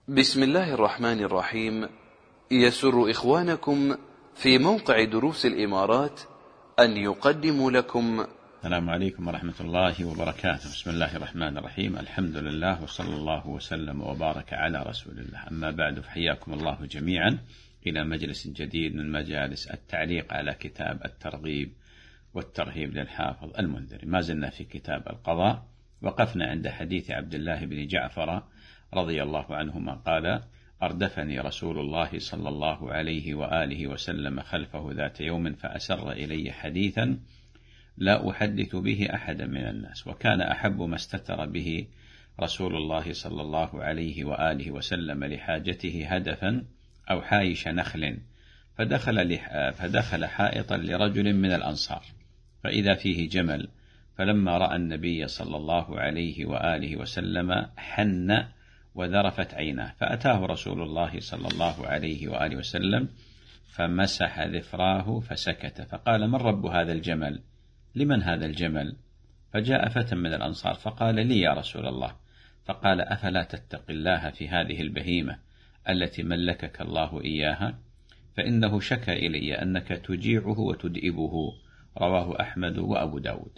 بسم الله الرحمن الرحيم. يسر إخوانكم في موقع دروس الإمارات أن يقدموا لكم. السلام عليكم ورحمة الله وبركاته. بسم الله الرحمن الرحيم. الحمد لله وصلى الله وسلم وبارك على رسول الله. أما بعد، فحياكم الله جميعا إلى مجلس جديد من مجالس التعليق على كتاب الترغيب والترهيب للحافظ المنذري. ما زلنا في كتاب القضاء، وقفنا عند حديث عبد الله بن جعفر رضي الله عنهما قال: أردفني رسول الله صلى الله عليه وآله وسلم خلفه ذات يوم فأسر إلي حديثا لا أحدث به أحدا من الناس، وكان أحب ما استتر به رسول الله صلى الله عليه وآله وسلم لحاجته هدفا أو حايش نخل، فدخل حائطا لرجل من الأنصار فإذا فيه جمل، فلما رأى النبي صلى الله عليه وآله وسلم حن وذرفت عيناه، فأتاه رسول الله صلى الله عليه وآله وسلم فمسح ذفراه فسكت، فقال: من رب هذا الجمل؟ لمن هذا الجمل؟ فجاء فتى من الأنصار فقال: لي يا رسول الله. فقال: أفلا تتق الله في هذه البهيمة التي ملكك الله إياها؟ فإنه شكى إلي أنك تجيعه وتدئبه. رواه أحمد وأبو داود.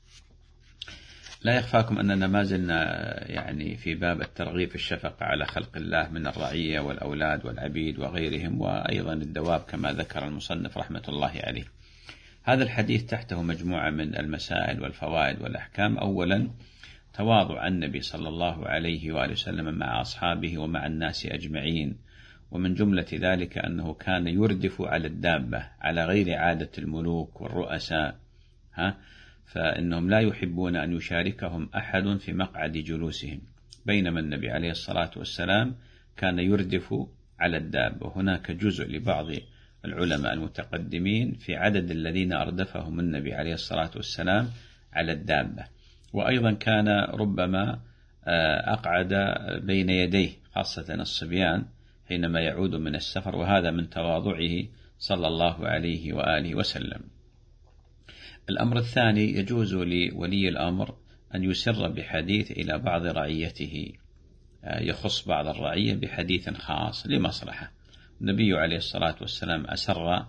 لا يخفاكم أننا ما زلنا في باب الترغيب في الشفقة على خلق الله من الرعية والأولاد والعبيد وغيرهم، وأيضا الدواب كما ذكر المصنف رحمة الله عليه. هذا الحديث تحته مجموعة من المسائل والفوائد والأحكام. أولا، تواضع النبي صلى الله عليه وآله وسلم مع أصحابه ومع الناس أجمعين، ومن جملة ذلك أنه كان يردف على الدابة على غير عادة الملوك والرؤساء، فإنهم لا يحبون أن يشاركهم أحد في مقعد جلوسهم، بينما النبي عليه الصلاة والسلام كان يردف على الدابة. وهناك جزء لبعض العلماء المتقدمين في عدد الذين أردفهم النبي عليه الصلاة والسلام على الدابة. وأيضا كان ربما أقعد بين يديه، خاصة الصبيان حينما يعود من السفر، وهذا من تواضعه صلى الله عليه وآله وسلم. الأمر الثاني، يجوز لولي الأمر أن يسر بحديث إلى بعض رعيته، يخص بعض الرعية بحديث خاص لمصلحة. النبي عليه الصلاة والسلام أسر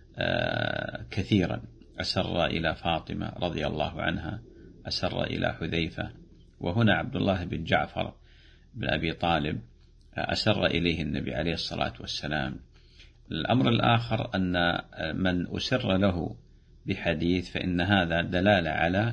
كثيرا، أسر إلى فاطمة رضي الله عنها، أسر إلى حذيفة، وهنا عبد الله بن جعفر بن أبي طالب أسر إليه النبي عليه الصلاة والسلام. الأمر الآخر أن من أسر له بحديث فإن هذا دلالة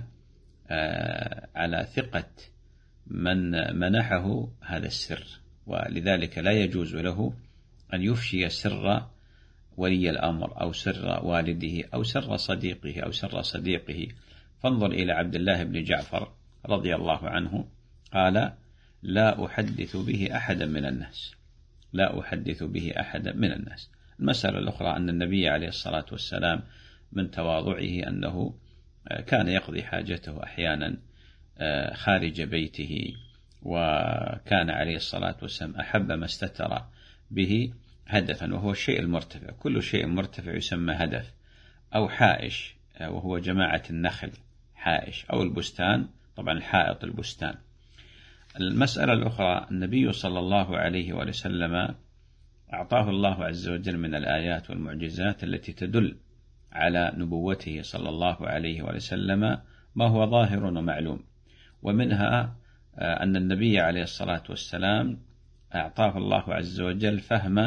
على ثقة من منحه هذا السر، ولذلك لا يجوز له أن يفشي سر ولي الأمر أو سر والده أو سر صديقه أو سر صديقه. فانظر إلى عبد الله بن جعفر رضي الله عنه، قال: لا أحدث به أحدا من الناس، لا أحدث به أحدا من الناس. المسألة الأخرى أن النبي عليه الصلاة والسلام من تواضعه أنه كان يقضي حاجته أحيانا خارج بيته، وكان عليه الصلاة والسلام أحب ما استتر به هدفا، وهو الشيء المرتفع. كل شيء مرتفع يسمى هدف، أو حائش وهو جماعة النخل حائش، أو البستان، طبعا الحائط البستان. المسألة الأخرى، النبي صلى الله عليه وسلم أعطاه الله عز وجل من الآيات والمعجزات التي تدل على نبوته صلى الله عليه وسلم ما هو ظاهر ومعلوم، ومنها أن النبي عليه الصلاة والسلام أعطاه الله عز وجل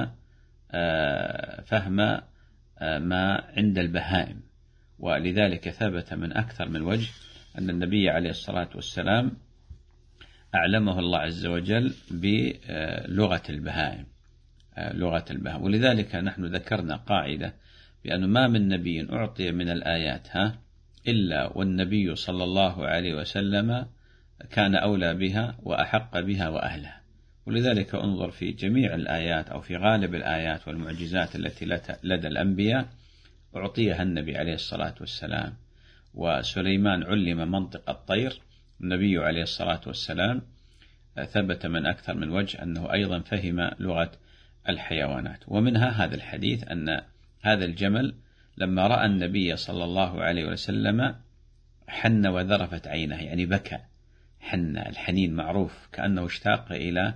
فهم ما عند البهائم، ولذلك ثبت من أكثر من وجه أن النبي عليه الصلاة والسلام أعلمه الله عز وجل بلغة البهائم، لغة البهائم. ولذلك نحن ذكرنا قاعدة بأن ما من نبي أعطي من الآيات إلا والنبي صلى الله عليه وسلم كان أولى بها وأحق بها وأهلها. ولذلك انظر في جميع الآيات أو في غالب الآيات والمعجزات التي لدى الأنبياء أعطيها النبي عليه الصلاة والسلام. وسليمان علم منطق الطير، النبي عليه الصلاة والسلام ثبت من أكثر من وجه أنه أيضا فهم لغة الحيوانات. ومنها هذا الحديث أن هذا الجمل لما رأى النبي صلى الله عليه وسلم حن وذرفت عينه، يعني بكى. حن، الحنين معروف، كأنه اشتاق إلى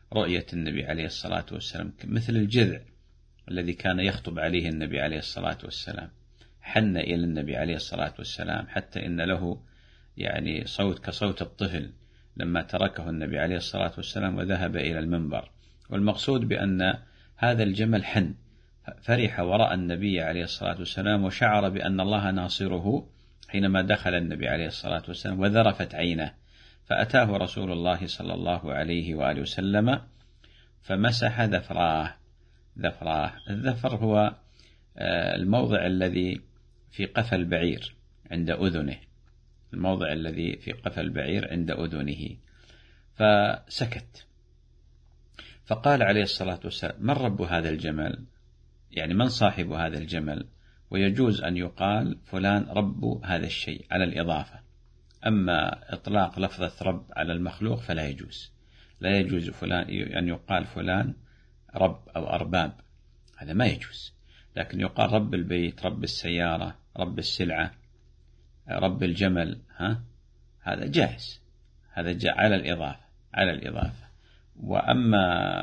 رؤية النبي عليه الصلاة والسلام مثل الجذع الذي كان يخطب عليه النبي عليه الصلاة والسلام، حن إلى النبي عليه الصلاة والسلام حتى إن له يعني صوت كصوت الطفل لما تركه النبي عليه الصلاة والسلام وذهب إلى المنبر. والمقصود بأن هذا الجمل حن، فرح ورأى النبي عليه الصلاة والسلام وشعر بأن الله ناصره حينما دخل النبي عليه الصلاة والسلام وذرفت عينه، فأتاه رسول الله صلى الله عليه وآله وسلم فمسح ذفراه. الذفر هو الموضع الذي في قفا البعير عند أذنه، الموضع الذي في قفا البعير عند أذنه. فسكت، فقال عليه الصلاة والسلام: من رب هذا الجمل؟ يعني من صاحب هذا الجمل؟ ويجوز أن يقال فلان رب هذا الشيء على الإضافة، أما إطلاق لفظة رب على المخلوق فلا يجوز. لا يجوز فلان أن يقال فلان رب أو أرباب، هذا ما يجوز. لكن يقال رب البيت، رب السيارة، رب السلعة، رب الجمل، هذا جائز، هذا جاء على الإضافة. وأما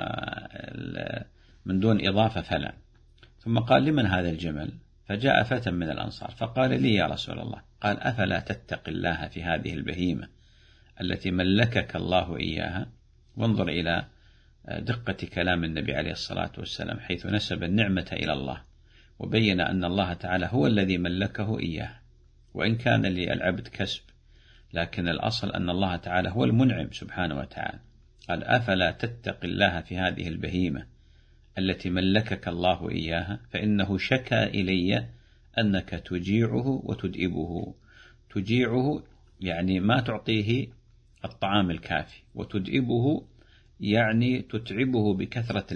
من دون إضافة فلا. ثم قال: لمن هذا الجمل؟ فجاء فتى من الأنصار فقال: لي يا رسول الله. قال: أفلا تتق الله في هذه البهيمة التي ملكك الله إياها؟ وانظر إلى دقة كلام النبي عليه الصلاة والسلام حيث نسب النعمة إلى الله وبين أن الله تعالى هو الذي ملكه إياه، وإن كان للعبد كسب، لكن الأصل أن الله تعالى هو المنعم سبحانه وتعالى. قال: أفلا تتق الله في هذه البهيمة التي ملكك الله إياها؟ فإنه شكى إلي أنك تجيعه وتدئبه. تجيعه يعني ما تعطيه الطعام الكافي، وتدئبه يعني تتعبه بكثرة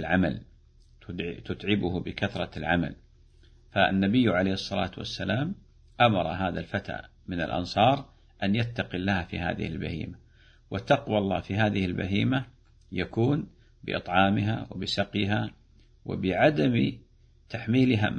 العمل. فالنبي عليه الصلاة والسلام أمر هذا الفتى من الأنصار أن يتقي الله في هذه البهيمة. وتقوى الله في هذه البهيمة يكون بإطعامها وبسقيها وبعدم تحميلها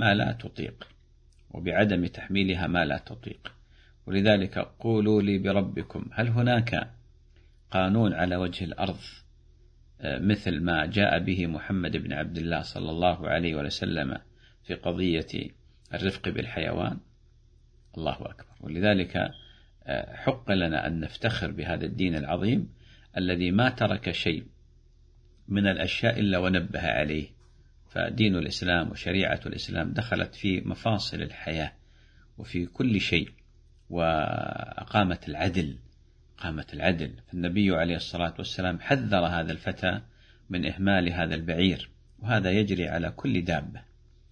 ما لا تطيق. ولذلك قولوا لي بربكم: هل هناك قانون على وجه الأرض مثل ما جاء به محمد بن عبد الله صلى الله عليه وسلم في قضية الرفق بالحيوان؟ الله أكبر. ولذلك حق لنا أن نفتخر بهذا الدين العظيم الذي ما ترك شيء من الأشياء إلا ونبه عليه. فدين الإسلام وشريعة الإسلام دخلت في مفاصل الحياة وفي كل شيء، وأقامت العدل. فالنبي عليه الصلاة والسلام حذر هذا الفتى من إهمال هذا البعير، وهذا يجري على كل دابة.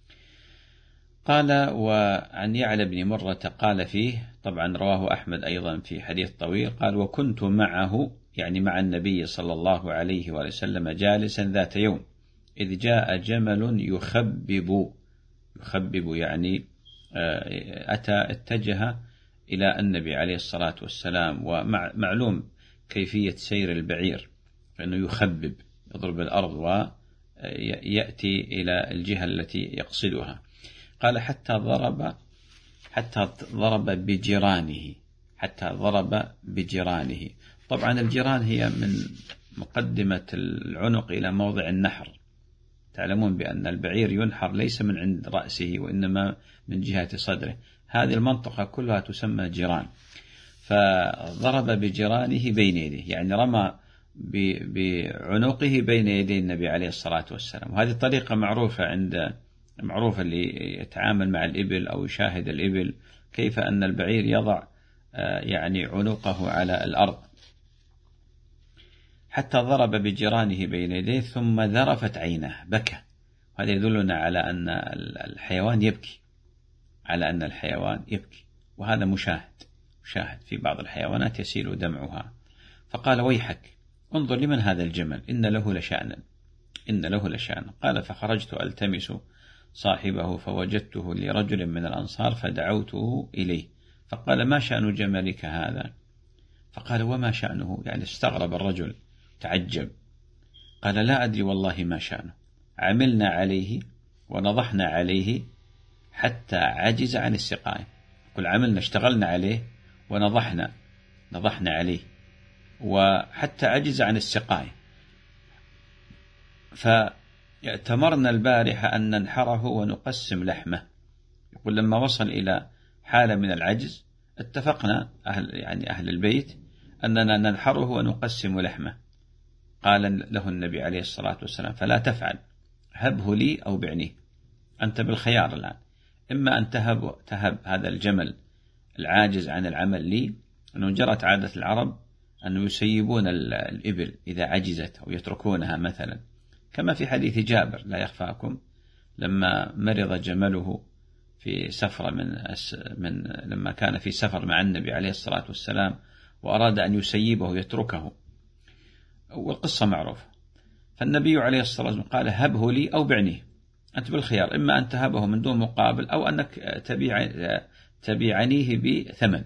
قال: وعن يعلى بن مرة قال فيه، طبعا رواه أحمد أيضا في حديث طويل، قال: وكنت معه يعني مع النبي صلى الله عليه وسلم جالسا ذات يوم إذ جاء جمل يخبب يعني اتجه إلى النبي عليه الصلاة والسلام. ومعلوم كيفية سير البعير، فإنه يخبب، يضرب الأرض ويأتي إلى الجهة التي يقصدها. قال: حتى ضرب بجرانه. طبعا الجيران هي من مقدمة العنق إلى موضع النحر. تعلمون بأن البعير ينحر ليس من عند رأسه وإنما من جهة صدره. هذه المنطقة كلها تسمى جيران. فضرب بجرانه بين يديه، يعني رمى بعنقه بين يدي النبي عليه الصلاة والسلام. وهذه طريقة معروفة اللي يتعامل مع الإبل أو يشاهد الإبل، كيف أن البعير يضع يعني عنقه على الأرض. حتى ضرب بجرانه بين يديه ثم ذرفت عينه، بكى. هذا يدلنا على أن الحيوان يبكي، وهذا مشاهد في بعض الحيوانات يسيل دمعها. فقال: ويحك، انظر لمن هذا الجمل، إن له لشأنا. قال: فخرجت ألتمس صاحبه فوجدته لرجل من الأنصار فدعوته إليه، فقال: ما شأن جملك هذا؟ فقال: وما شأنه؟ يعني استغرب الرجل، تعجب. قال: لا أدري والله ما شأنه، عملنا عليه ونضحنا عليه حتى عجز عن السقاية. قل عملنا، اشتغلنا عليه، ونضحنا عليه وحتى عجز عن السقاية. فاعتمرنا البارحة أن ننحره ونقسم لحمه. يقول لما وصل إلى حالة من العجز اتفقنا أهل البيت أننا ننحره ونقسم لحمه. قال له النبي عليه الصلاة والسلام فلا تفعل، هبه لي أو بعنيه، أنت بالخيار الآن، إما أن تهب هذا الجمل العاجز عن العمل لي، أنه جرت عادة العرب أنه يسيبون الإبل إذا عجزت أو يتركونها مثلا، كما في حديث جابر لا يخفاكم لما مرض جمله في سفرة لما كان في سفر مع النبي عليه الصلاة والسلام وأراد أن يسيبه يتركه، والقصة معروفة. فالنبي عليه الصلاة والسلام قال هبه لي أو بعنيه، أنت بالخيار، إما أن تهبه من دون مقابل أو أنك تبيعنيه بثمن.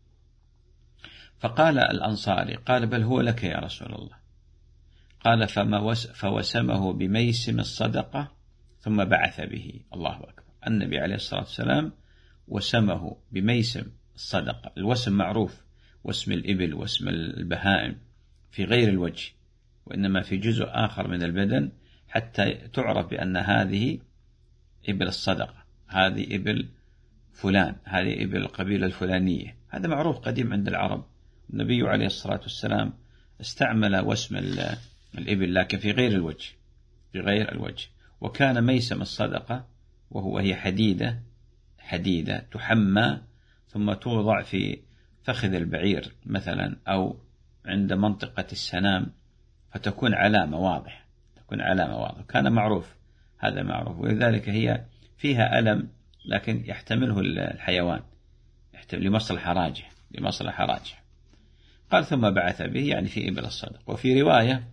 فقال الأنصاري قال بل هو لك يا رسول الله. قال فوسمه بميسم الصدقة ثم بعث به. الله أكبر. النبي عليه الصلاة والسلام وسمه بميسم الصدقة. الوسم معروف، واسم الإبل واسم البهائم في غير الوجه، وإنما في جزء آخر من البدن حتى تعرف بأن هذه إبل الصدقة، هذه إبل فلان، هذه إبل القبيلة الفلانية. هذا معروف قديم عند العرب. النبي عليه الصلاة والسلام استعمل وسم الإبل لكن في غير الوجه. وكان ميسم الصدقة وهي حديدة تحمى ثم توضع في فخذ البعير مثلا أو عند منطقة السنام فتكون علامة واضحة، كان معروف، هذا معروف. ولذلك هي فيها ألم لكن يحتمله الحيوان لمصلحة راجح. قال ثم بعث به يعني في إبل الصدق. وفي رواية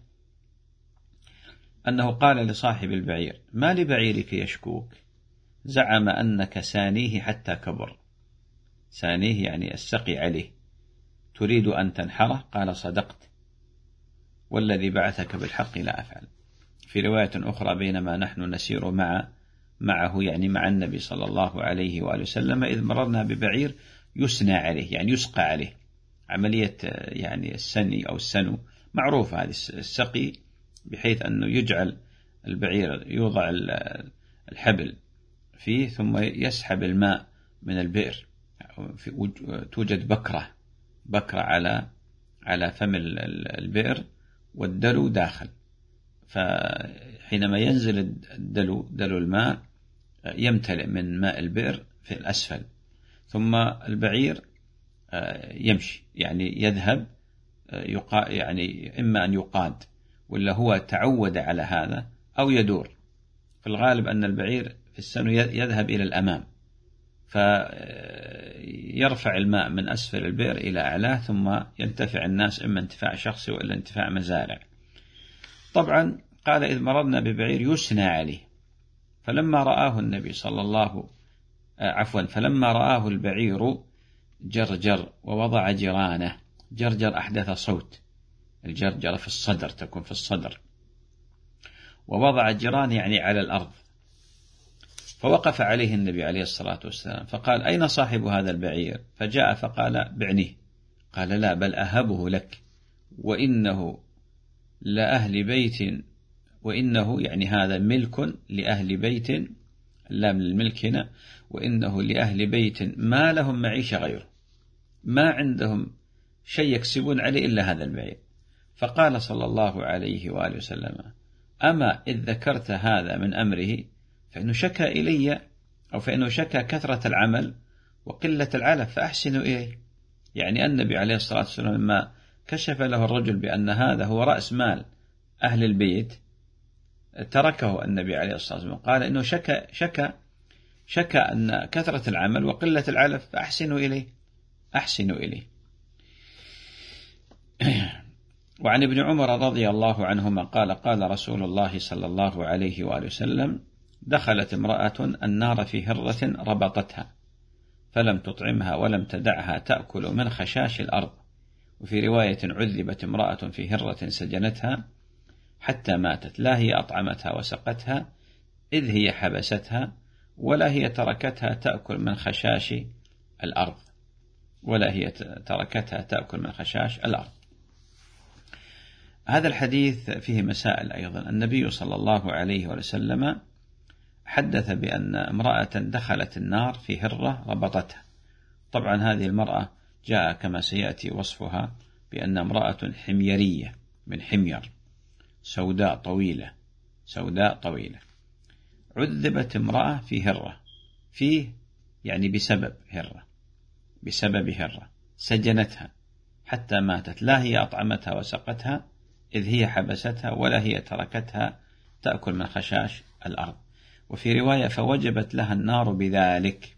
أنه قال لصاحب البعير ما لبعيرك يشكوك؟ زعم أنك سانيه حتى كبر. سانيه يعني السقي عليه، تريد أن تنحره؟ قال صدقت والذي بعثك بالحق لا أفعل. في رواية أخرى بينما نحن نسير معه يعني مع النبي صلى الله عليه وآله وسلم إذ مررنا ببعير يسنى عليه يعني يسقى عليه، عملية يعني السني أو السنو معروف، هذه السقي بحيث أنه يجعل البعير يوضع الحبل فيه ثم يسحب الماء من البئر، توجد بكرة على فم البئر والدلو داخل، فحينما ينزل دلو الماء يمتلئ من ماء البئر في الأسفل، ثم البعير يمشي يعني يذهب يعني إما أن يقاد ولا هو تعود على هذا أو يدور. في الغالب أن البعير في السنو يذهب إلى الأمام فيرفع الماء من أسفل البئر إلى أعلاه ثم ينتفع الناس إما انتفاع شخصي وإلا انتفاع مزارع. طبعا قال إذ مررنا ببعير يسنى عليه فلما رآه النبي فلما رآه البعير جرجر ووضع جرانه. جرجر أحدث صوت، الجرجر في الصدر تكون في الصدر، ووضع جران يعني على الأرض. فوقف عليه النبي عليه الصلاة والسلام فقال أين صاحب هذا البعير؟ فجاء فقال بعنيه. قال لا بل أهبه لك وإنه لأهل بيت، وإنه يعني هذا ملك لأهل بيت، لا من الملك هنا، وإنه لأهل بيت ما لهم معيشة غيره، ما عندهم شيء يكسبون عليه إلا هذا البعير. فقال صلى الله عليه وآله وسلم أما إذ ذكرت هذا من أمره فإنه شكى إلي أو فإنه شكى كثرة العمل وقلة العلف فأحسنوا إليه. يعني النبي عليه الصلاة والسلام لما كشف له الرجل بأن هذا هو رأس مال أهل البيت تركه النبي عليه الصلاة والسلام، قال إنه شكى أن كثرة العمل وقلة العلف فأحسنوا إليه. وعن ابن عمر رضي الله عنهما قال قال رسول الله صلى الله عليه وآله وسلم دخلت امرأة النار في هرة ربطتها فلم تطعمها ولم تدعها تأكل من خشاش الأرض. وفي رواية عذبت امرأة في هرة سجنتها حتى ماتت لا هي أطعمتها وسقتها إذ هي حبستها ولا هي تركتها تأكل من خشاش الأرض. هذا الحديث فيه مسائل أيضا. النبي صلى الله عليه وسلم حدث بأن امرأة دخلت النار في هرة ربطتها. طبعا هذه المرأة جاء كما سيأتي وصفها بأن امرأة حميرية من حمير، سوداء طويلة. عذبت امرأة في هرة، فيه يعني بسبب هرة سجنتها حتى ماتت، لا هي أطعمتها وسقتها إذ هي حبستها، ولا هي تركتها تأكل من خشاش الأرض. وفي رواية فوجبت لها النار بذلك.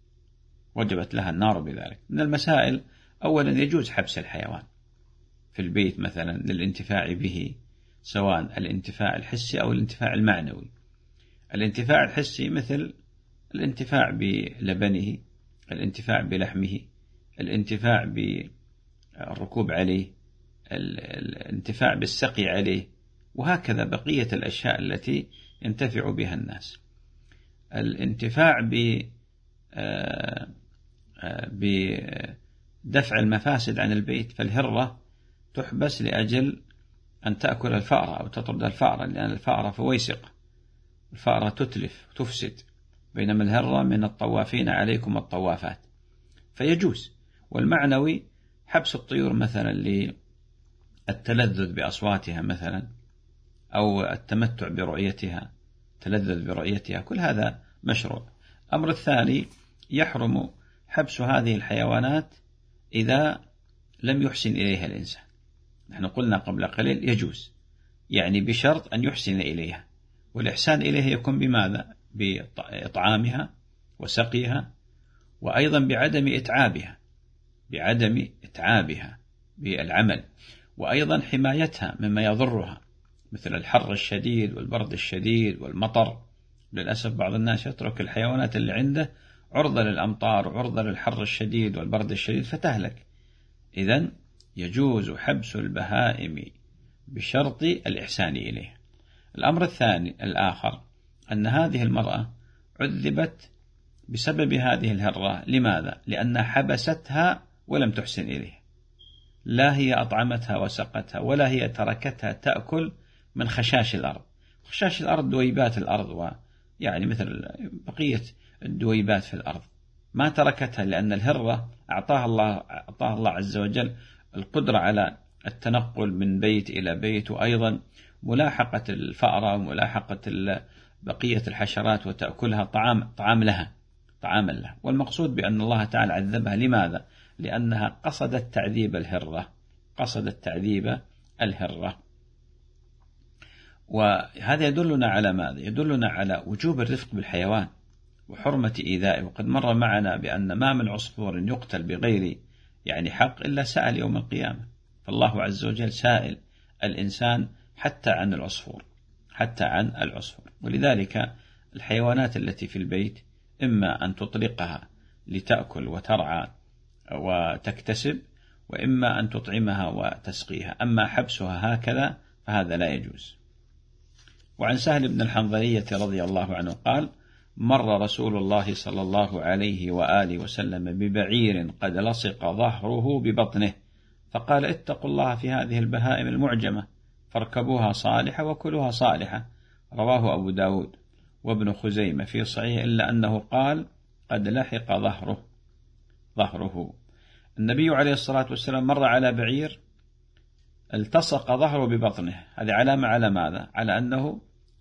من المسائل أولا يجوز حبس الحيوان في البيت مثلا للانتفاع به، سواء الانتفاع الحسي أو الانتفاع المعنوي. الانتفاع الحسي مثل الانتفاع بلبنه، الانتفاع بلحمه، الانتفاع بالركوب عليه، الانتفاع بالسقي عليه، وهكذا بقية الأشياء التي ينتفع بها الناس. الانتفاع بدفع المفاسد عن البيت، فالهرة تحبس لأجل أن تأكل الفأرة أو تطرد الفأرة، لأن الفأرة فويسقة، الفأرة تتلف تفسد، بينما الهرة من الطوافين عليكم الطوافات، فيجوز. والمعنوي حبس الطيور مثلا للتلذذ بأصواتها مثلا، أو التمتع برؤيتها، تلذذ برؤيتها، كل هذا مشروع. الأمر الثاني يحرم حبس هذه الحيوانات إذا لم يحسن إليها الإنسان. نحن قلنا قبل قليل يجوز، يعني بشرط أن يحسن إليها، والإحسان إليها يكون بماذا؟ بإطعامها وسقيها، وأيضا بعدم إتعابها بالعمل، وأيضا حمايتها مما يضرها مثل الحر الشديد والبرد الشديد والمطر. للأسف بعض الناس يترك الحيوانات اللي عنده عرضة للأمطار وعرضة للحر الشديد والبرد الشديد فتهلك. إذن يجوز حبس البهائم بشرط الإحسان إليه. الأمر الآخر أن هذه المرأة عذبت بسبب هذه الهرة. لماذا؟ لأن حبستها ولم تحسن إليه، لا هي أطعمتها وسقتها، ولا هي تركتها تأكل من خشاش الأرض. خشاش الأرض دويبات الأرض، يعني مثل بقية الدويبات في الأرض، ما تركتها، لأن الهرة أعطاها الله عز وجل القدرة على التنقل من بيت إلى بيت، وأيضا ملاحقة الفأرة وملاحقة بقية الحشرات وتأكلها طعاما لها. والمقصود بأن الله تعالى عذبها. لماذا؟ لأنها قصدت تعذيب الهرة. وهذا يدلنا على ماذا؟ يدلنا على وجوب الرفق بالحيوان وحرمة إيذائه. وقد مر معنا بأن ما من عصفور يقتل بغير حق إلا سأل يوم القيامة. فالله عز وجل سائل الإنسان حتى عن العصفور. ولذلك الحيوانات التي في البيت إما أن تطلقها لتأكل وترعى وتكتسب، وإما أن تطعمها وتسقيها. أما حبسها هكذا فهذا لا يجوز. وعن سهل بن الحنظلية رضي الله عنه قال: مر رسول الله صلى الله عليه وآله وسلم ببعير قد لصق ظهره ببطنه، فقال: اتقوا الله في هذه البهائم المعجمة، فاركبوها صالحة وكلوها صالحة. رواه أبو داود وابن خزيمة في صحيح، إلا أنه قال: قد لحق ظهره. النبي عليه الصلاة والسلام مر على بعير التصق ظهره ببطنه. هذه علامة على ماذا؟ على أنه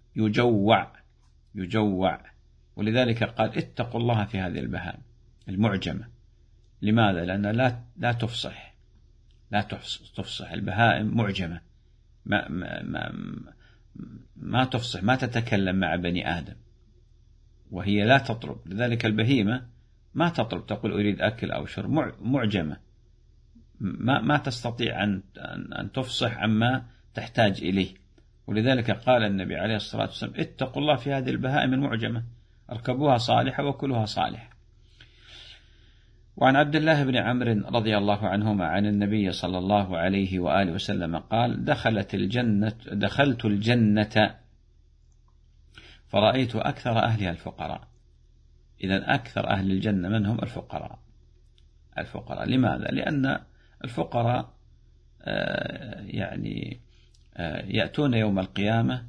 يجوع. ولذلك قال: اتقوا الله في هذه البهائم المعجمة. لماذا؟ لأن لا تفصح البهائم معجمة، ما تفصح، ما تتكلم مع بني آدم، وهي لا تطلب. لذلك البهيمة ما تطلب، تقول أريد أكل أو شرب، معجمة، ما تستطيع أن تفصح عما تحتاج إليه. ولذلك قال النبي عليه الصلاة والسلام: اتقوا الله في هذه البهائم المعجمة، اركبوها صالحة وكلوها صالحة. وعن عبد الله بن عمرو رضي الله عنهما عن النبي صلى الله عليه وآله وسلم قال: دخلت الجنة فرأيت أكثر أهلها الفقراء. إذن أكثر أهل الجنة من هم؟ الفقراء. لماذا؟ لأن الفقراء يأتون يوم القيامة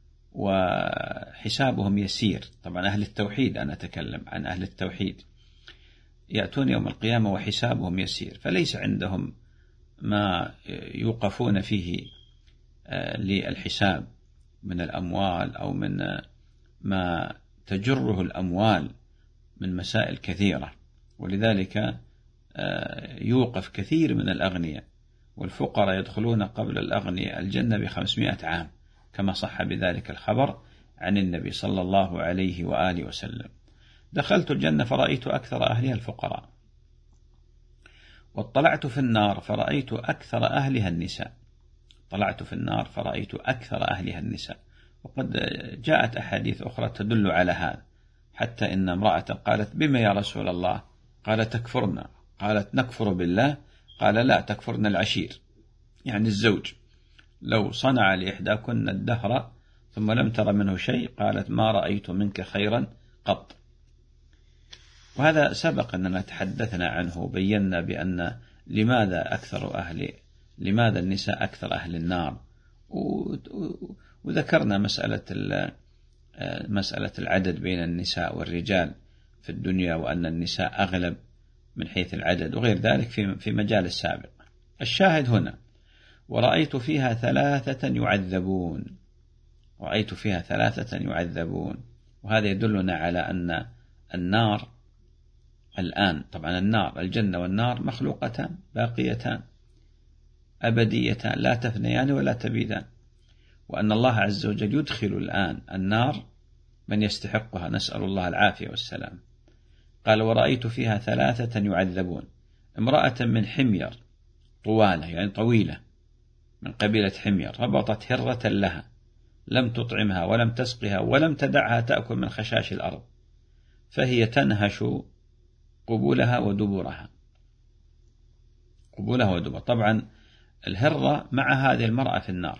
وحسابهم يسير. طبعا أهل التوحيد، أنا أتكلم عن أهل التوحيد، يأتون يوم القيامة وحسابهم يسير، فليس عندهم ما يوقفون فيه للحساب من الأموال أو من ما تجره الأموال من مسائل كثيرة، ولذلك يوقف كثير من الأغنياء، والفقراء يدخلون قبل الأغنياء الجنة ب500 عام، كما صح بذلك الخبر عن النبي صلى الله عليه وآله وسلم. دخلت الجنة فرأيت أكثر أهلها الفقراء، واطلعت في النار فرأيت أكثر أهلها النساء. طلعت في النار فرأيت أكثر أهلها النساء. وقد جاءت أحاديث أخرى تدل على هذا، حتى إن امرأة قالت: بما يا رسول الله؟ قال: تكفرنا. قالت: نكفر بالله؟ قال: لا، تكفرن العشير، يعني الزوج. لو صنع لإحداكن الدهر ثم لم تر منه شيء قالت: ما رأيت منك خيرا قط. وهذا سبق أننا تحدثنا عنه وبينا بأن لماذا النساء أكثر أهل النار، وذكرنا مسألة العدد بين النساء والرجال في الدنيا، وأن النساء أغلب من حيث العدد وغير ذلك في مجال السابق. الشاهد هنا: ورأيت فيها 3 يعذبون. رأيت فيها 3 يعذبون. وهذا يدلنا على أن النار الآن، طبعا النار، الجنة والنار مخلوقتان باقيتان أبديتان لا تفنيان ولا تبيدان، وأن الله عز وجل يدخل الآن النار من يستحقها، نسأل الله العافية والسلام. قال: ورأيت فيها 3 يعذبون. امرأة من حمير طوالة، يعني طويلة، من قبيلة حمير، ربطت هرة لها، لم تطعمها ولم تسقها ولم تدعها تأكل من خشاش الأرض، فهي تنهش قبولها ودبرها. طبعا الهرة مع هذه المرأة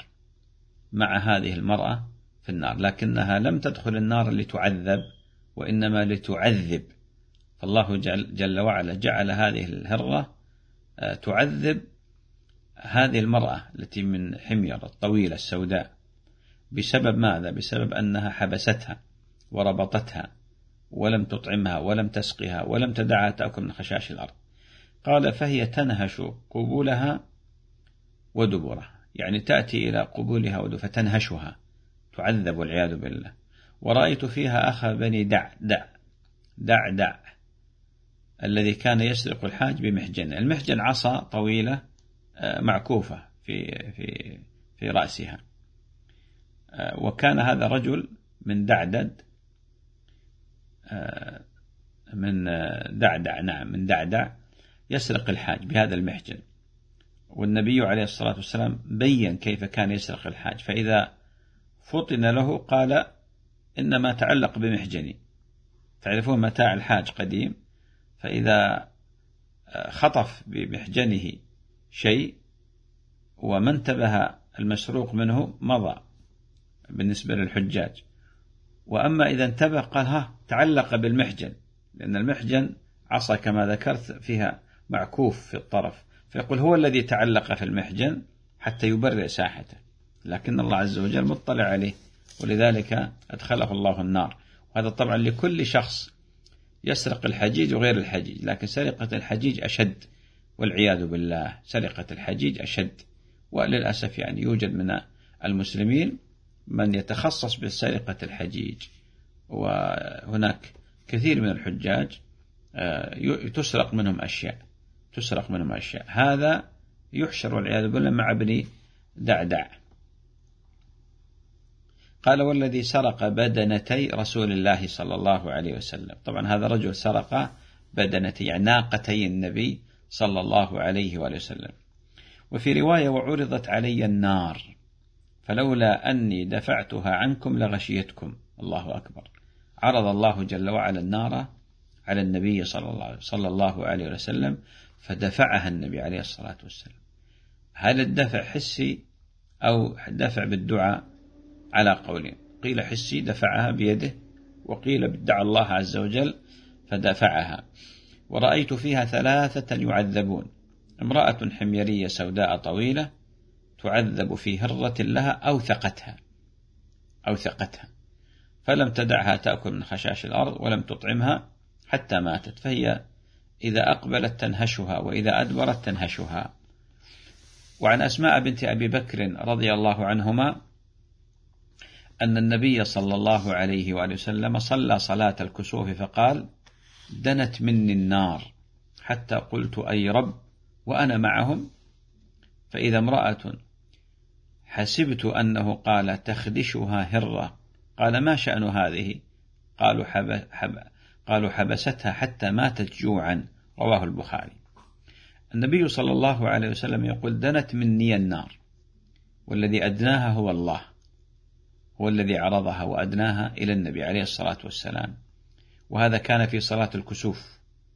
في النار، لكنها لم تدخل النار لتعذب، وإنما لتعذب. فالله جل وعلا جعل هذه الهرة تعذب هذه المرأة التي من حمير الطويلة السوداء. بسبب ماذا؟ بسبب أنها حبستها وربطتها ولم تطعمها ولم تسقها ولم تدعها تأكل من خشاش الأرض. قال: فهي تنهش قبولها ودبرها، يعني تأتي إلى قبولها فتنهشها، تعذب والعياذ بالله. ورأيت فيها أخا بني دعدع الذي كان يسرق الحاج بمحجن. المحجن عصا طويلة معكوفة في رأسها. وكان هذا رجل من دعدع يسرق الحاج بهذا المحجن. والنبي عليه الصلاة والسلام بين كيف كان يسرق الحاج، فإذا فطن له قال: إنما تعلق بمحجني. تعرفون متاع الحاج قديم، فإذا خطف بمحجنه شيء وما انتبه المسروق منه مضى بالنسبة للحجاج. وأما إذا انتبه قال: تعلق بالمحجن، لأن المحجن عصا كما ذكرت فيها معكوف في الطرف، فيقول هو الذي تعلق في المحجن حتى يبرئ ساحته، لكن الله عز وجل مطلع عليه، ولذلك أدخله الله النار. وهذا طبعا لكل شخص يسرق الحجيج وغير الحجيج، لكن سرقة الحجيج أشد والعياذ بالله، سرقة الحجيج أشد. وللأسف يعني يوجد من المسلمين من يتخصص بسرقة الحجيج، وهناك كثير من الحجاج تسرق منهم أشياء. هذا يحشر والعياذ بالله مع ابن دعدع. قال: والذي سرق بدنتي رسول الله صلى الله عليه وسلم. طبعا هذا رجل سرق بدنتي، يعني ناقتي النبي صلى الله عليه وآله وسلم. وفي رواية: وعرضت علي النار فلولا أني دفعتها عنكم لغشيتكم. الله أكبر. عرض الله جل وعلا النار على النبي صلى الله عليه وسلم، فدفعها النبي عليه الصلاة والسلام. هل الدفع حسي أو دفع بالدعاء؟ على قولين، قيل حسي دفعها بيده، وقيل دعا الله عز وجل فدفعها. ورأيت فيها 3 يعذبون. امرأة حميرية سوداء طويلة تعذب في هرة لها أوثقتها فلم تدعها تأكل من خشاش الأرض ولم تطعمها حتى ماتت، فهي إذا أقبلت تنهشها وإذا أدبرت تنهشها. وعن أسماء بنت أبي بكر رضي الله عنهما أن النبي صلى الله عليه وآله وسلم صلى صلاة الكسوف فقال: دنت مني النار حتى قلت أي رب وأنا معهم، فإذا امرأة حسبت أنه قال تخدشها هرة، قال: ما شأن هذه؟ قالوا حبستها حتى ماتت جوعا. رواه البخاري. النبي صلى الله عليه وسلم يقول: دنت مني النار، والذي أدناها هو الله، هو الذي عرضها وأدناها إلى النبي عليه الصلاة والسلام. وهذا كان في صلاة الكسوف،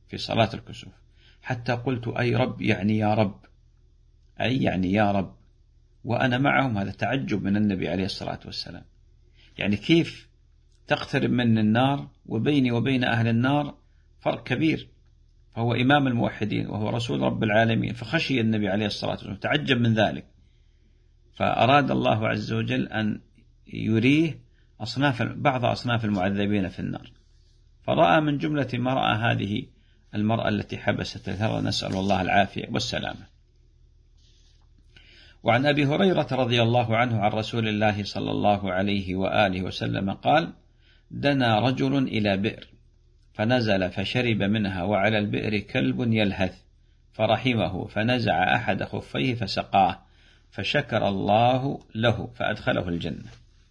حتى قلت أي رب، يعني يا رب، يعني يا رب وأنا معهم. هذا تعجب من النبي عليه الصلاة والسلام، يعني كيف تقترب من النار وبيني وبين أهل النار فرق كبير، فهو إمام الموحدين وهو رسول رب العالمين، فخشي النبي عليه الصلاة والسلام، تعجب من ذلك، فأراد الله عز وجل أن يريه بعض أصناف المعذبين في النار، فرأى من جملة ما رأى هذه المرأة التي حبست الهرة، نسأل الله العافية والسلامة. وعن أبي هريرة رضي الله عنه عن رسول الله صلى الله عليه وآله وسلم قال: دنا رجل إلى بئر فنزل فشرب منها وعلى البئر كلب يلهث فرحمه فنزع أحد خفيه فسقاه فشكر الله له فأدخله الجنة.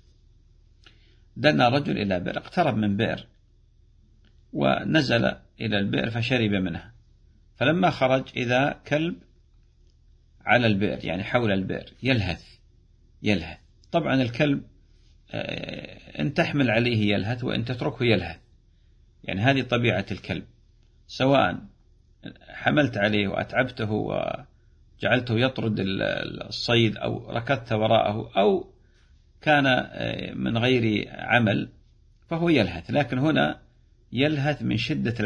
دنا رجل إلى بئر، اقترب من بئر ونزل إلى البئر فشرب منها، فلما خرج إذا كلب على البئر، يعني حول البئر، يلهث. طبعا الكلب إن تحمل عليه يلهث وإن تتركه يلهث، يعني هذه طبيعة الكلب، سواء حملت عليه وأتعبته وجعلته يطرد الصيد أو ركضت وراءه أو كان من غير عمل فهو يلهث، لكن هنا يلهث من شدة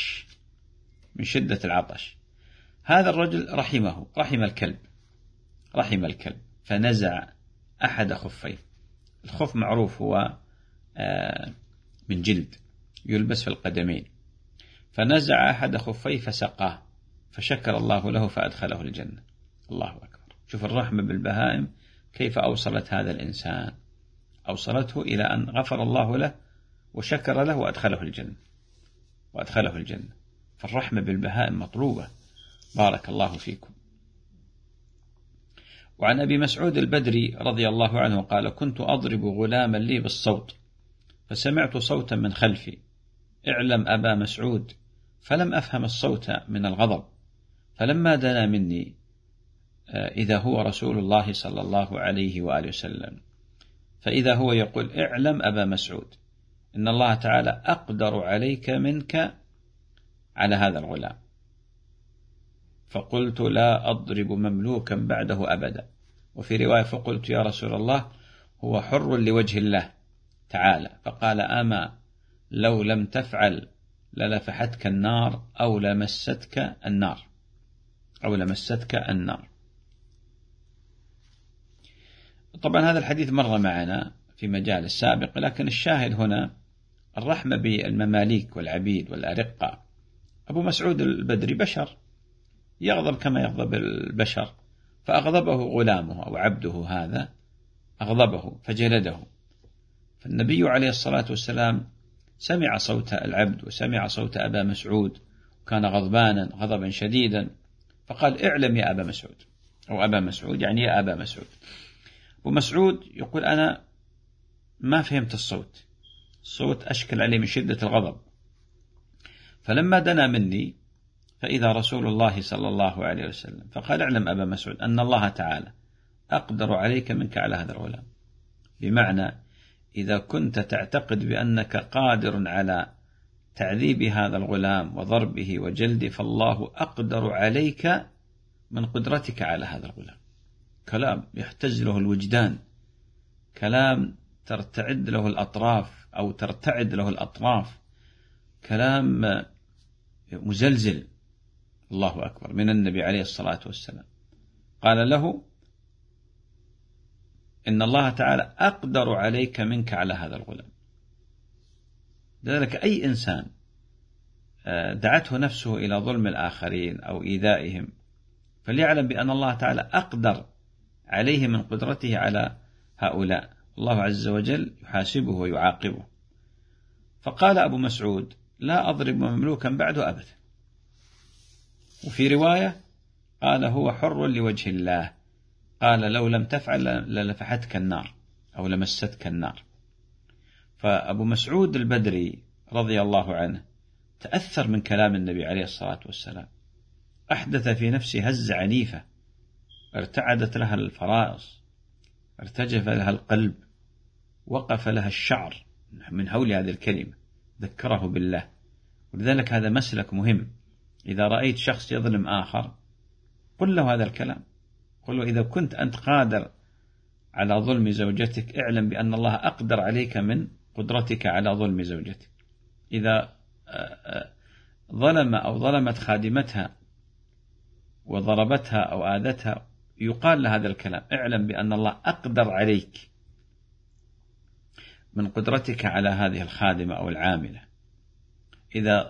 العطش. هذا الرجل رحم الكلب فنزع أحد خفيه. الخف معروف هو من جلد يلبس في القدمين، فنزع أحد خفيه فسقاه فشكر الله له فأدخله الجنة. الله أكبر، شوف الرحمة بالبهائم كيف أوصلت هذا الإنسان، أوصلته إلى أن غفر الله له وشكر له وأدخله الجنة. فالرحمة بالبهائم مطلوبة. بارك الله فيكم. وعن أبي مسعود البدري رضي الله عنه قال: كنت أضرب غلاما لي بالصوت فسمعت صوتا من خلفي: اعلم أبا مسعود، فلم أفهم الصوت من الغضب، فلما دنا مني إذا هو رسول الله صلى الله عليه وآله وسلم، فإذا هو يقول: اعلم أبا مسعود إن الله تعالى أقدر عليك منك على هذا الغلام. فقلت: لا أضرب مملوكا بعده أبدا. وفي رواية: فقلت: يا رسول الله، هو حر لوجه الله تعالى. فقال: أما لو لم تفعل للفحتك النار أو لمستك النار. طبعا هذا الحديث مر معنا في مجال السابق، لكن الشاهد هنا الرحمة بالمماليك والعبيد والأرقة. أبو مسعود البدري بشر يغضب كما يغضب البشر، فأغضبه غلامه أو عبده، هذا أغضبه فجلده، فالنبي عليه الصلاة والسلام سمع صوت العبد وسمع صوت أبا مسعود وكان غضبانا غضبا شديدا، فقال: اعلم يا أبا مسعود، أو أبا مسعود يعني يا أبا مسعود. ومسعود يقول: أنا ما فهمت الصوت أشكل عليه من شدة الغضب، فلما دنا مني فإذا رسول الله صلى الله عليه وسلم، فقال: اعلم أبا مسعود أن الله تعالى أقدر عليك منك على هذا الغلام. بمعنى إذا كنت تعتقد بأنك قادر على تعذيب هذا الغلام وضربه وجلده، فالله أقدر عليك من قدرتك على هذا الغلام. كلام يحتز له الوجدان، كلام ترتعد له الأطراف، كلام مزلزل. الله أكبر، من النبي عليه الصلاة والسلام. قال له: إن الله تعالى أقدر عليك منك على هذا الغلام. لذلك أي إنسان دعته نفسه إلى ظلم الآخرين أو إيذائهم فليعلم بأن الله تعالى أقدر عليه من قدرته على هؤلاء، الله عز وجل يحاسبه ويعاقبه. فقال أبو مسعود: لا أضرب مملوكا بعد أبدا. وفي رواية قال: هو حر لوجه الله، قال: لو لم تفعل للفحتك النار أو لمستك النار. فأبو مسعود البدري رضي الله عنه تأثر من كلام النبي عليه الصلاة والسلام، أحدث في نفسه هزة عنيفة، ارتعدت لها الفرائص، ارتجف لها القلب، وقف لها الشعر من هول هذه الكلمة، ذكره بالله. ولذلك هذا مسلك مهم، إذا رأيت شخص يظلم آخر قل له هذا الكلام، قل له: إذا كنت أنت قادر على ظلم زوجتك اعلم بأن الله أقدر عليك من قدرتك على ظلم زوجتك. إذا ظلم أو ظلمت خادمتها وضربتها أو آذتها يقال لها هذا الكلام: اعلم بأن الله أقدر عليك من قدرتك على هذه الخادمة أو العاملة. إذا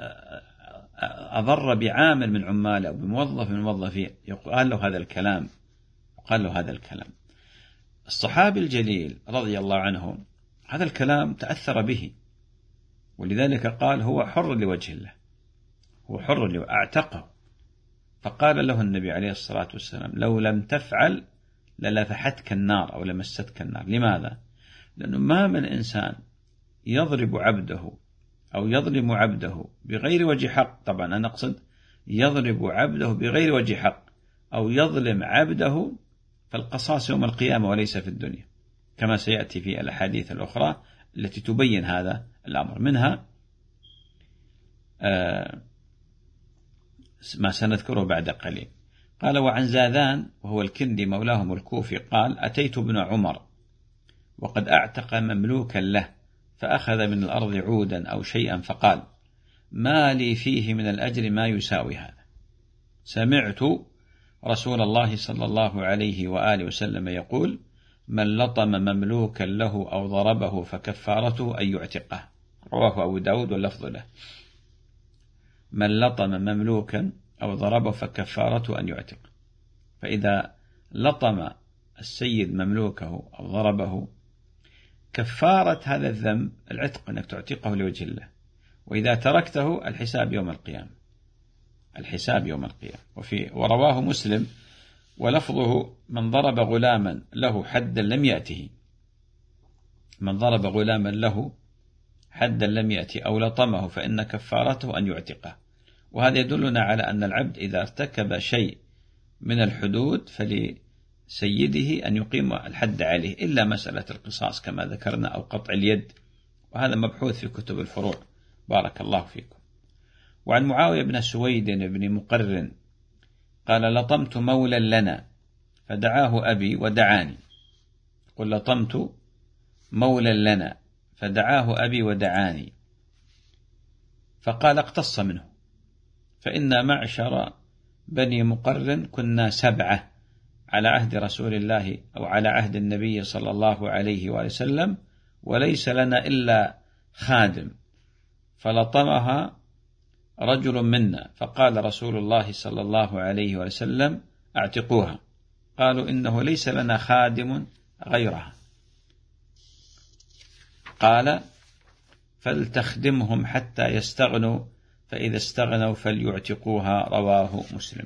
أضر بعامل من عماله أو بموظف من موظفيه يقال له هذا الكلام، يقال له هذا الكلام. الصحابي الجليل رضي الله عنه هذا الكلام تأثر به، ولذلك قال: هو حر لوجه الله، هو حر أعتقه. فقال له النبي عليه الصلاة والسلام: لو لم تفعل للفحتك النار أو لمستك النار. لماذا؟ لأنه ما من إنسان يضرب عبده أو يظلم عبده بغير وجه حق، طبعا أنا أقصد يضرب عبده بغير وجه حق أو يظلم عبده، فالقصاص يوم القيامة وليس في الدنيا، كما سيأتي في الأحاديث الأخرى التي تبين هذا الأمر. منها ما سنذكره بعد قليل. قال: وعن زاذان وهو الكندي مولاهم الكوفي قال: أتيت ابن عمر وقد أعتق مملوكا له، فأخذ من الأرض عودا أو شيئا فقال: ما لي فيه من الأجر ما يساوي هذا. سمعت رسول الله صلى الله عليه وآله وسلم يقول: من لطم مملوكا له أو ضربه فكفارته أن يعتقه. رواه أبو داود واللفظ له. من لطم مملوكا أو ضربه فكفارته أن يعتق. فإذا لطم السيد مملوكه أو ضربه كفارة هذا الذنب العتق، أنك تعتقه لوجه الله. وإذا تركته الحساب يوم القيامة، الحساب يوم القيامة. ورواه مسلم ولفظه: من ضرب غلاما له حدا لم يأته، من ضرب غلاما له حدا لم يأتي أو لطمه فإن كفارته أن يعتقه. وهذا يدلنا على أن العبد إذا ارتكب شيء من الحدود فلسيده أن يقيم الحد عليه، إلا مسألة القصاص كما ذكرنا أو قطع اليد، وهذا مبحوث في كتب الفروع. بارك الله فيكم. وعن معاوية بن سويد بن مقرن قال: لطمت مولا لنا فدعاه أبي ودعاني. قل: لطمت مولا لنا فدعاه أبي ودعاني، فقال: اقتص منه، فإنا معشر بني مقرن كنا 7 على عهد رسول الله أو على عهد النبي صلى الله عليه وسلم، وليس لنا إلا خادم، فلطمها رجل منا، فقال رسول الله صلى الله عليه وسلم: اعتقوها. قالوا: إنه ليس لنا خادم غيرها. قال: فلتخدمهم حتى يستغنوا، فإذا استغنوا فليعتقوها. رواه مسلم.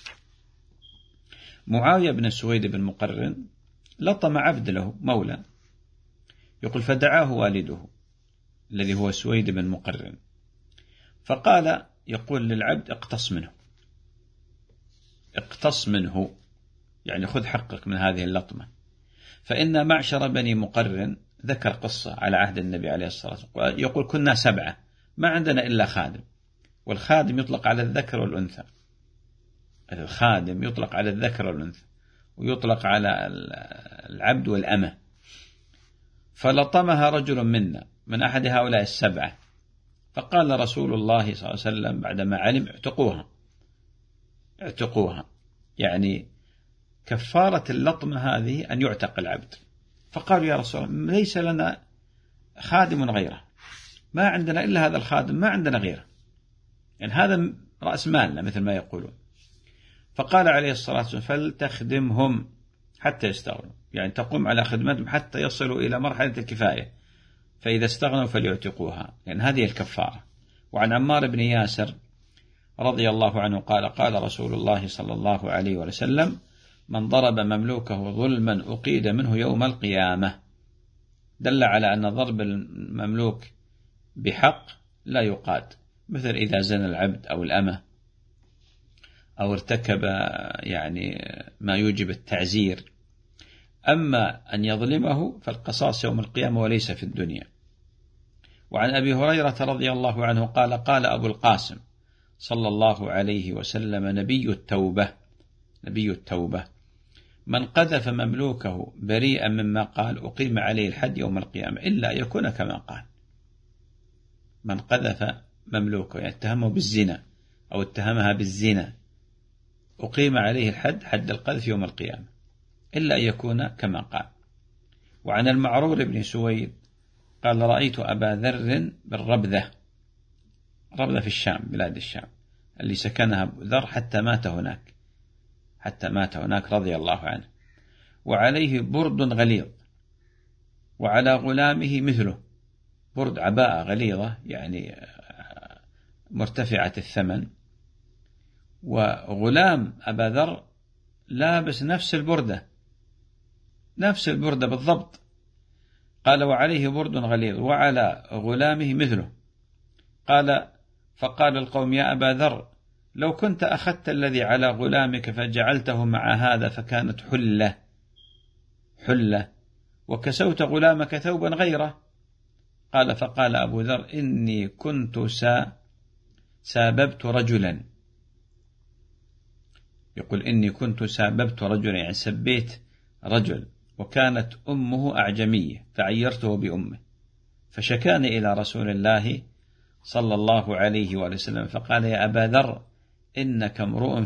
معاوية بن سويد بن مقرن لطم عبد له مولى، يقول: فدعاه والده الذي هو سويد بن مقرن، فقال، يقول للعبد: اقتص منه، اقتص منه، يعني خذ حقك من هذه اللطمة. فإن معشر بني مقرن ذكر قصة على عهد النبي عليه الصلاة والسلام، يقول: كنا 7 ما عندنا إلا خادم، والخادم يطلق على الذكر والأنثى، الخادم يطلق على الذكر والأنثى، ويطلق على العبد والأمة. فلطمها رجل منا من أحد هؤلاء 7، فقال رسول الله صلى الله عليه وسلم بعدما علم: اعتقوها، اعتقوها، يعني كفارة اللطمة هذه أن يعتق العبد. فقالوا يا رسول الله ليس لنا خادم غيره، ما عندنا إلا هذا الخادم، ما عندنا غيره، يعني هذا رأس مالنا مثل ما يقولون. فقال عليه الصلاة والسلام فلتخدمهم حتى يستغنوا، يعني تقوم على خدمتهم حتى يصلوا إلى مرحلة الكفاية، فإذا استغنوا فليعتقوها، لأن هذه الكفارة. وعن عمار بن ياسر رضي الله عنه قال قال رسول الله صلى الله عليه وسلم من ضرب مملوكه ظلما أقيد منه يوم القيامة. دل على أن ضرب المملوك بحق لا يقاد، مثل إذا زنى العبد أو الأمة أو ارتكب يعني ما يوجب التعزير. أما أن يظلمه فالقصاص يوم القيامة وليس في الدنيا. وعن أبي هريرة رضي الله عنه قال قال أبو القاسم صلى الله عليه وسلم نبي التوبة من قذف مملوكه بريئا مما قال أقيم عليه الحد يوم القيامة إلا يكون كما قال. من قذف مملوكه يعني اتهمه بالزنا أو اتهمها بالزنا أقيم عليه الحد، حد القذف يوم القيامة، إلا أن يكون كما قال. وعن المعرور بن سويد قال رأيت أبا ذر بالربذة، ربذة في الشام، بلاد الشام اللي سكنها أبو ذر حتى مات هناك رضي الله عنه، وعليه برد غليظ وعلى غلامه مثله، برد عباءة غليظة يعني مرتفعة الثمن، وغلام أبا ذر لابس نفس البردة بالضبط. قال وعليه برد غليظ وعلى غلامه مثله. قال فقال القوم يا أبا ذر لو كنت أخذت الذي على غلامك فجعلته مع هذا فكانت حلة وكسوت غلامك ثوبا غيره. قال فقال أبو ذر إني كنت ساببت رجلا، يقول إني كنت ساببت رجلا يعني سبيت رجل، وكانت أمه أعجمية فعيرته بأمه، فشكاني إلى رسول الله صلى الله عليه وسلم فقال يا أبا ذر إنك امرؤ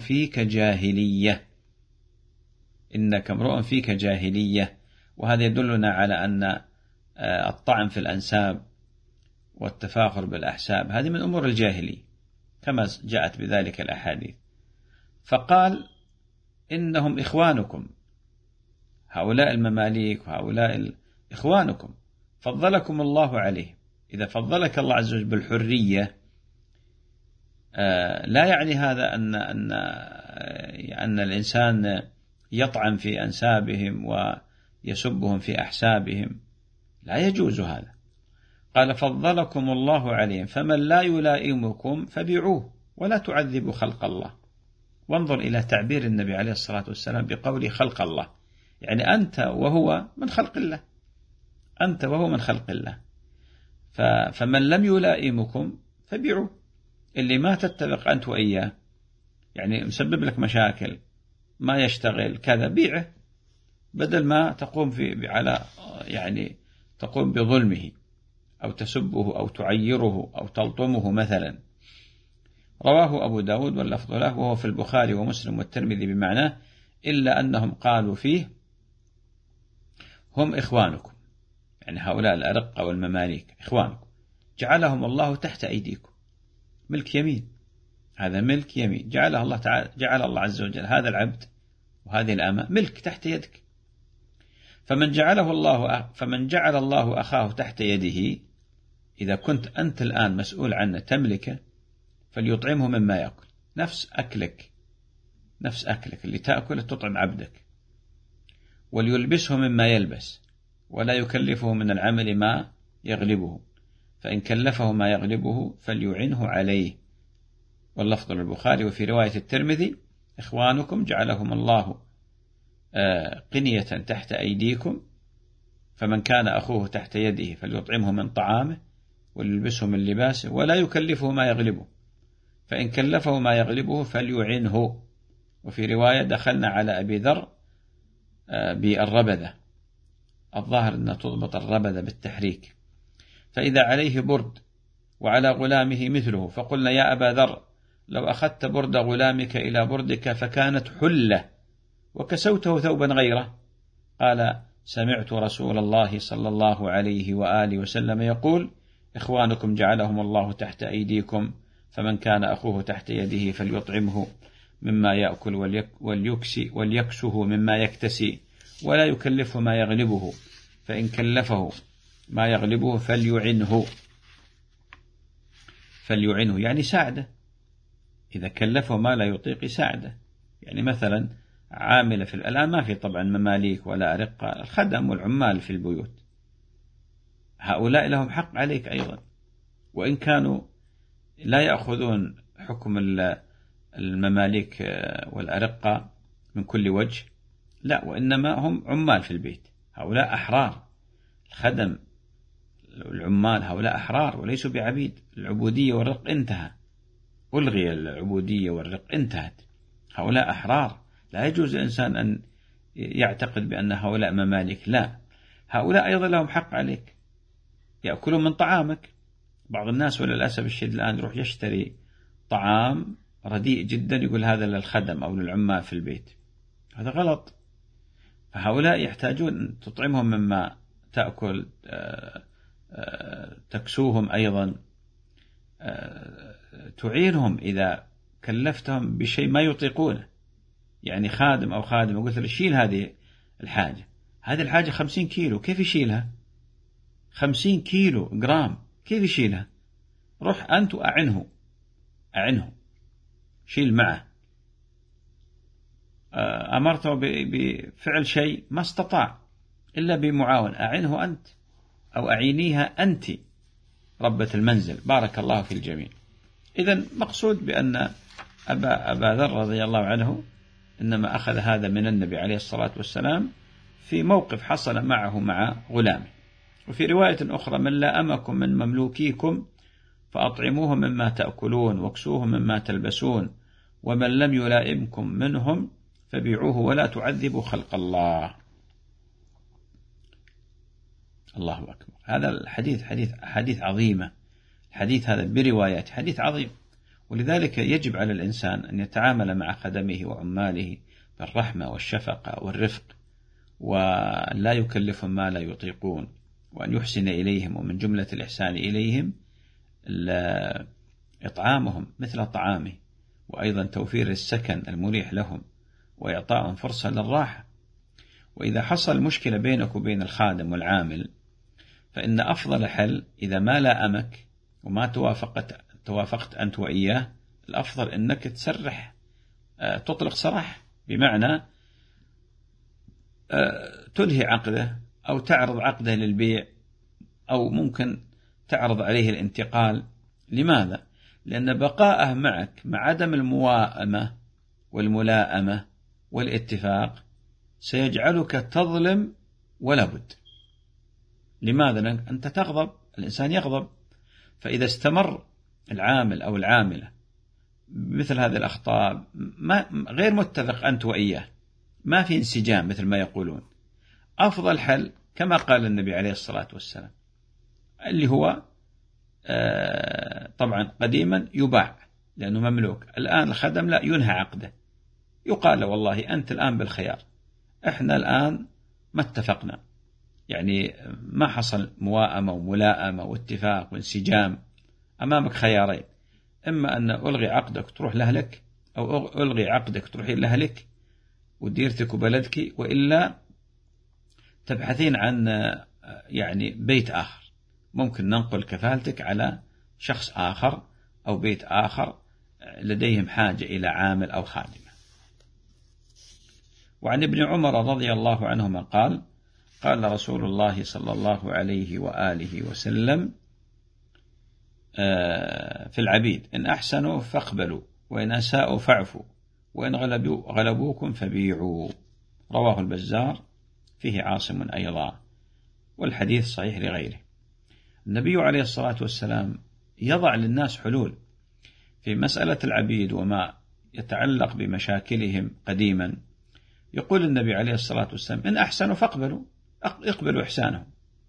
فيك جاهلية. وهذا يدلنا على أن الطعن في الأنساب والتفاخر بالأحساب هذه من أمور الجاهلية كما جاءت بذلك الأحاديث. فقال إنهم إخوانكم، هؤلاء المماليك وهؤلاء إخوانكم فضلكم الله عليه. إذا فضلك الله عز وجل بالحرية لا يعني هذا أن الإنسان يطعن في أنسابهم ويسبهم في أحسابهم، لا يجوز هذا. قال فضلكم الله عليهم فمن لا يلائمكم فبيعوه ولا تعذبوا خلق الله. وانظر إلى تعبير النبي عليه الصلاة والسلام بقول خلق الله، يعني أنت وهو من خلق الله، فمن لم يلائمكم فبيعوه. اللي ما تتفق أنت وإياه يعني مسبب لك مشاكل، ما يشتغل كذا، بيعه بدل ما تقوم تقوم بظلمه أو تسبه أو تعيره أو تلطمه مثلا. رواه أبو داود واللفظ له وهو في البخاري ومسلم والترمذي بمعناه، إلا أنهم قالوا فيه هم إخوانكم، يعني هؤلاء الأرقة والمماليك إخوانكم جعلهم الله تحت أيديكم، ملك يمين، هذا ملك يمين جعل الله عز وجل هذا العبد وهذه الأمة ملك تحت يدك. فمن جعل الله أخاه تحت يده، إذا كنت أنت الآن مسؤول عنه تملكه فليطعمه مما يأكل، نفس أكلك اللي تأكل تطعم عبدك، وليلبسه مما يلبس ولا يكلفه من العمل ما يغلبه، فإن كلفه ما يغلبه فليعنه عليه. واللفظ للبخاري. وفي رواية الترمذي إخوانكم جعلهم الله قنية تحت أيديكم، فمن كان أخوه تحت يده فليطعمه من طعامه وليلبسه من لباسه ولا يكلفه ما يغلبه، فإن كلفه ما يغلبه فليعنه. وفي رواية دخلنا على أبي ذر بالربذة، الظاهر أن تضبط الربذة بالتحريك. فإذا عليه برد وعلى غلامه مثله فقلنا يا أبا ذر لو أخذت برد غلامك إلى بردك فكانت حلة وكسوته ثوبا غيره؟ قال: سمعت رسول الله صلى الله عليه وآله وسلم يقول: إخوانكم جعلهم الله تحت أيديكم، فمن كان أخوه تحت يده فليطعمه مما يأكل وليكسه مما يكتسي، ولا يكلفه ما يغلبه، فإن كلفه ما يغلبه فليعنه، يعني ساعده. إذا كلفه ما لا يطيق ساعده. يعني مثلا عامل الآن ما في طبعا مماليك ولا أرقة، الخدم والعمال في البيوت، هؤلاء لهم حق عليك أيضا، وإن كانوا لا يأخذون حكم المماليك والأرقة من كل وجه، لا، وإنما هم عمال في البيت، هؤلاء أحرار. الخدم العمال هؤلاء أحرار وليسوا بعبيد. العبودية والرق انتهى، ألغي العبودية والرق، انتهت. هؤلاء أحرار، لا يجوز الإنسان أن يعتقد بأن هؤلاء ممالك، لا، هؤلاء أيضا لهم حق عليك، يأكلون من طعامك. بعض الناس وللأسف الشديد الآن يروح يشتري طعام رديء جدا، يقول هذا للخدم أو للعمال في البيت، هذا غلط. فهؤلاء يحتاجون تطعمهم مما تأكل، تكسوهم أيضا، تعينهم إذا كلفتهم بشيء ما يطيقونه. يعني خادم أو خادم قلت له شيل هذه الحاجة 50 كيلو، كيف يشيلها؟ 50 كيلو جرام كيف يشيلها؟ روح أنت وأعنه، شيل معه. أمرته بفعل شيء ما استطاع إلا بمعاون، أعنه أنت أو أعينيها أنت ربة المنزل، بارك الله في الجميع. إذن مقصود بأن أبا ذر رضي الله عنه إنما أخذ هذا من النبي عليه الصلاة والسلام في موقف حصل معه مع غلامه. وفي رواية أخرى: من لائمكم من مملوكيكم فأطعموه مما تأكلون واكسوه مما تلبسون، ومن لم يلائمكم منهم فبيعوه ولا تعذبوا خلق الله. الله أكبر. هذا الحديث حديث عظيمة، الحديث هذا بروايات حديث عظيم. ولذلك يجب على الإنسان أن يتعامل مع خدمه وعماله بالرحمة والشفقة والرفق، ولا يكلفهم ما لا يطيقون، وأن يحسن إليهم. ومن جملة الإحسان إليهم إطعامهم مثل طعامه، وأيضا توفير السكن المريح لهم، وإعطائهم فرصة للراحة. وإذا حصل مشكلة بينك وبين الخادم والعامل، فإن أفضل حل إذا ما لائمك وما توافقت أنت وإياه، الأفضل أنك تسرح، تطلق سراح، بمعنى تنهي عقده أو تعرض عقده للبيع، أو ممكن تعرض عليه الانتقال. لماذا؟ لأن بقاءه معك مع عدم المواءمة والملائمة والاتفاق سيجعلك تظلم ولا بد. لماذا؟ لأنك أنت تغضب، الإنسان يغضب. فإذا استمر العامل أو العاملة مثل هذه الأخطاء، غير متفق أنت وإياه، ما في انسجام مثل ما يقولون، أفضل حل كما قال النبي عليه الصلاة والسلام، اللي هو طبعا قديما يباع لأنه مملوك، الآن الخدم لا، ينهى عقده، يقال له والله أنت الآن بالخيار، إحنا الآن ما اتفقنا، يعني ما حصل موائمة وملائمة واتفاق وانسجام، أمامك خيارين: إما أن ألغي عقدك تروح لأهلك، أو ألغي عقدك تروحين لأهلك وديرتك وبلدك، وإلا تبحثين عن يعني بيت آخر، ممكن ننقل كفالتك على شخص آخر أو بيت آخر لديهم حاجة إلى عامل أو خادمة. وعن ابن عمر رضي الله عنهما قال: قال رسول الله صلى الله عليه وآله وسلم في العبيد: إن أحسنوا فاقبلوا، وإن أساءوا فاعفوا، وإن غلبوكم فبيعوا. رواه البزار، فيه عاصم أيضا، والحديث صحيح لغيره. النبي عليه الصلاة والسلام يضع للناس حلول في مسألة العبيد وما يتعلق بمشاكلهم قديما. يقول النبي عليه الصلاة والسلام: إن أحسنوا فاقبلوا، اقبلوا إحسانهم،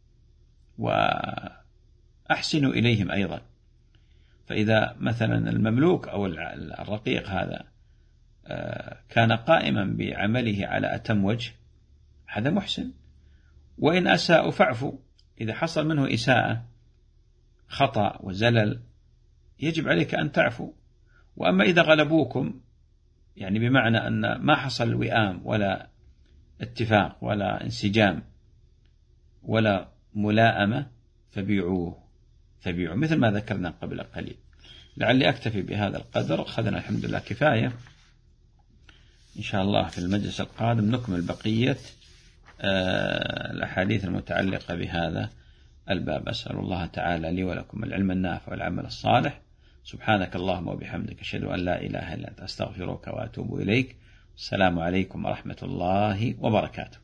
وأحسنوا إليهم أيضا. فإذا مثلا المملوك أو الرقيق هذا كان قائما بعمله على أتم وجه هذا محسن، وإن أساء فاعفوا. إذا حصل منه إساءة خطأ وزلل يجب عليك أن تعفو. وأما إذا غلبوكم يعني بمعنى أن ما حصل وئام ولا اتفاق ولا انسجام ولا ملائمة فبيعوه مثل ما ذكرنا قبل قليل. لعلي أكتفي بهذا القدر، أخذنا الحمد لله كفاية. إن شاء الله في المجلس القادم نكمل بقية الأحاديث المتعلقة بهذا الباب. أسأل الله تعالى لي ولكم العلم النافع والعمل الصالح. سبحانك اللهم وبحمدك أشهد أن لا إله إلا أنت أستغفرك وأتوب إليك. السلام عليكم ورحمة الله وبركاته.